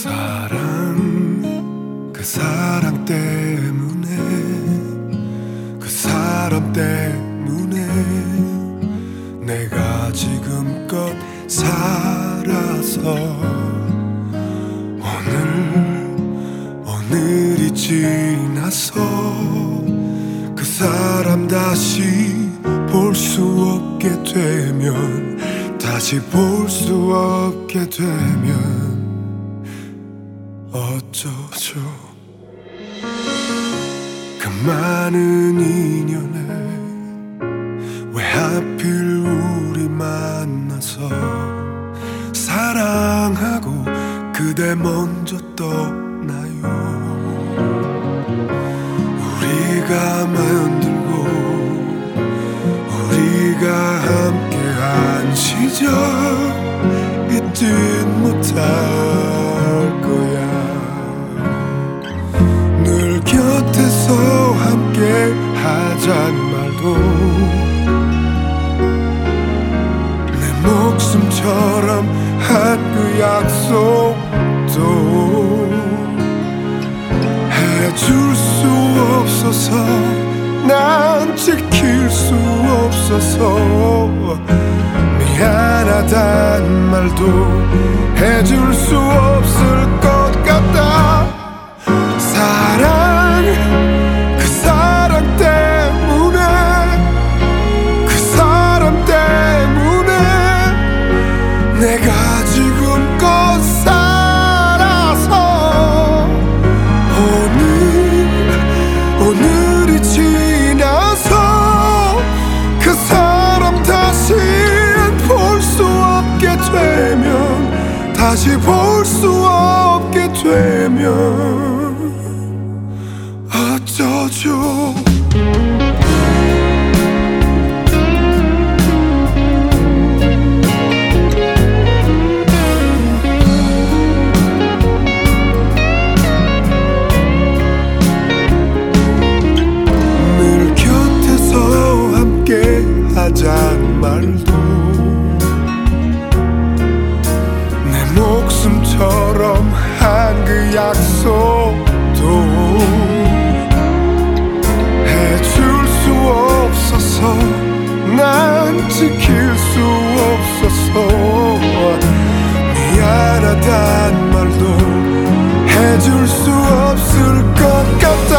그 사랑 때문에, 그 사람 때문에 내가 지금껏 살아서 오늘이 지나서 그 사람 다시 볼 수 없게 되면, 다시 볼 수 없게 되면 어쩌죠. 그 많은 인연에 왜 하필 우리 만나서 사랑하고 그대 먼저 떠나요. 우리가 만들고 우리가 함께한 시절 잊지 못할 거야. 늘 곁에서 함께 하잔 말도 내 목숨처럼 한 그 약속도 해줄 수 없어서, 난 지킬 수 없어서 미안하단 말도 해줄 수 없을 것 같다. 그 사랑 때문에, 그 사람 때문에 내가 지금껏 살아서 오늘이 지나서 그 사람 다시 볼 수 없게 되면, 다시 볼 수 없게 되면 어쩌죠. 늘 곁에서 함께 하잔 말도 내 목숨처럼 한 그 약속도 해줄 수 없어서, 난 지킬 수 없어서 미안하단 말도 해줄 수 없을 것 같다.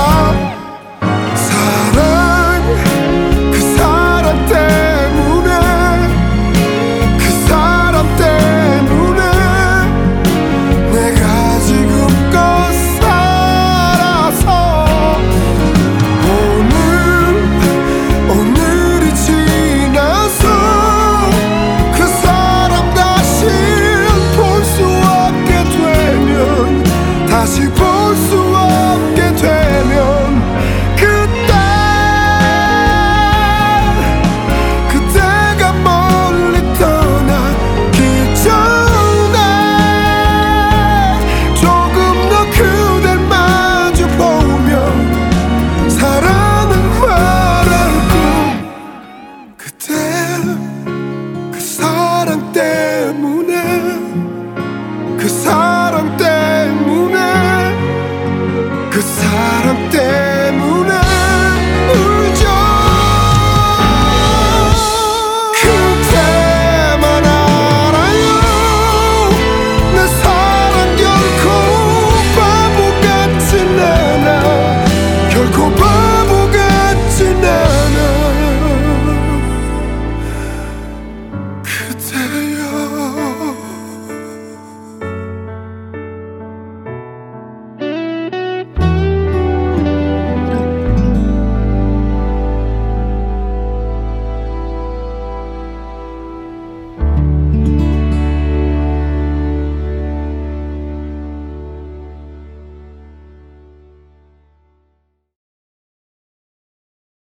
그 사람 때문에, 그 사람 때문에 내가 지금껏 살아서 오늘이 지나서 그 사람 다시 볼 수 없게 되면, 다시 볼 수 없게 되면 그때가 멀리 떠나기 전에 조금 더 그댈 마주 보며 사랑은 말하고, 그때 그 사랑 때문에, 그 사랑